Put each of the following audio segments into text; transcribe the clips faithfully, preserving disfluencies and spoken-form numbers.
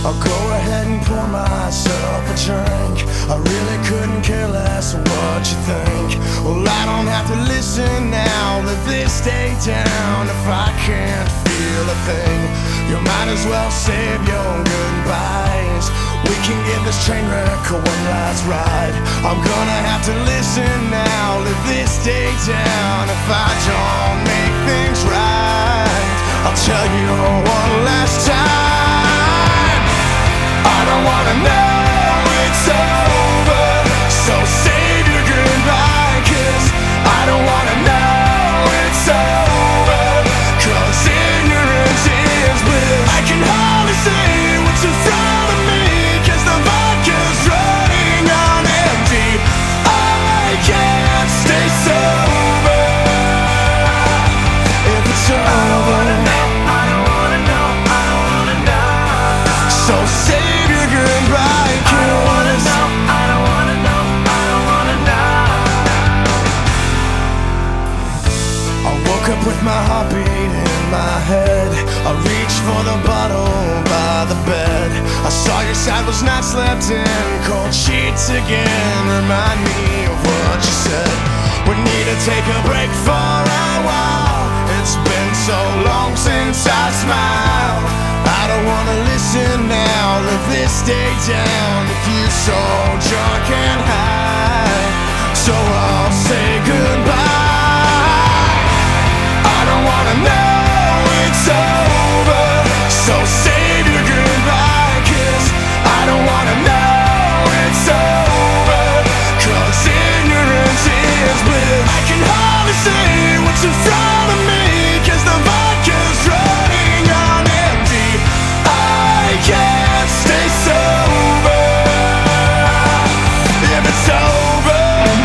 I'll go ahead and pour myself a drink. I really couldn't care less what you think. Well, I don't have to listen now. Let this stay down if I can't feel a thing. You might as well save your goodbyes. We can give this train wreck a one last ride. I'm gonna have to listen now. Let this stay down if I don't make things right. I'll tell you one last time. I don't wanna know it's over, so save your goodbye kiss. I don't wanna know it's over, cause ignorance is bliss. I can hardly see what's in front of me, cause the vodka's running on empty. I can't stay sober if it's over. I don't wanna know, I don't wanna know, I don't wanna know. So save your goodbye kiss. I don't wanna know, I don't wanna know, I don't wanna know. I woke up with my heartbeat in my head. I reached for the bottle by the bed. I saw your side was not slept in. Cold sheets again remind me of what you said. We need to take a break for a while. It's been so long since I smiled. I don't wanna listen now. Let this stay down if you so drunk and high. So I'll say goodbye. I don't wanna know it's over, so save your goodbye kiss. I don't wanna know it's over, cause ignorance is bliss. I can hardly see what's in front of me, cause the vodka's running on empty. I can't stay sober if it's over.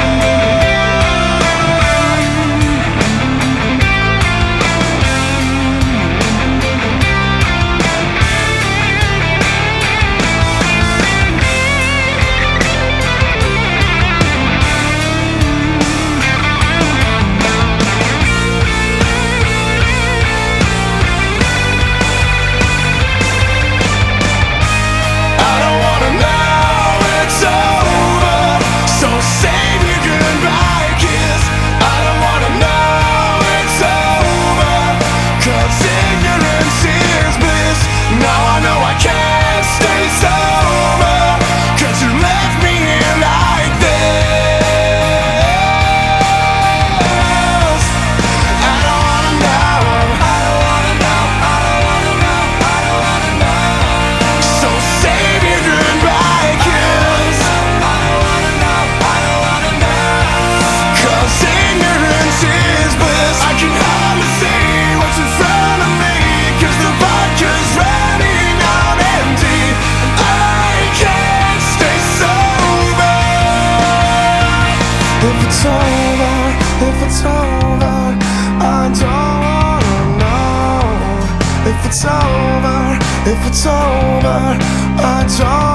If it's over, if it's over, I don't wanna know. If it's over, if it's over, I don't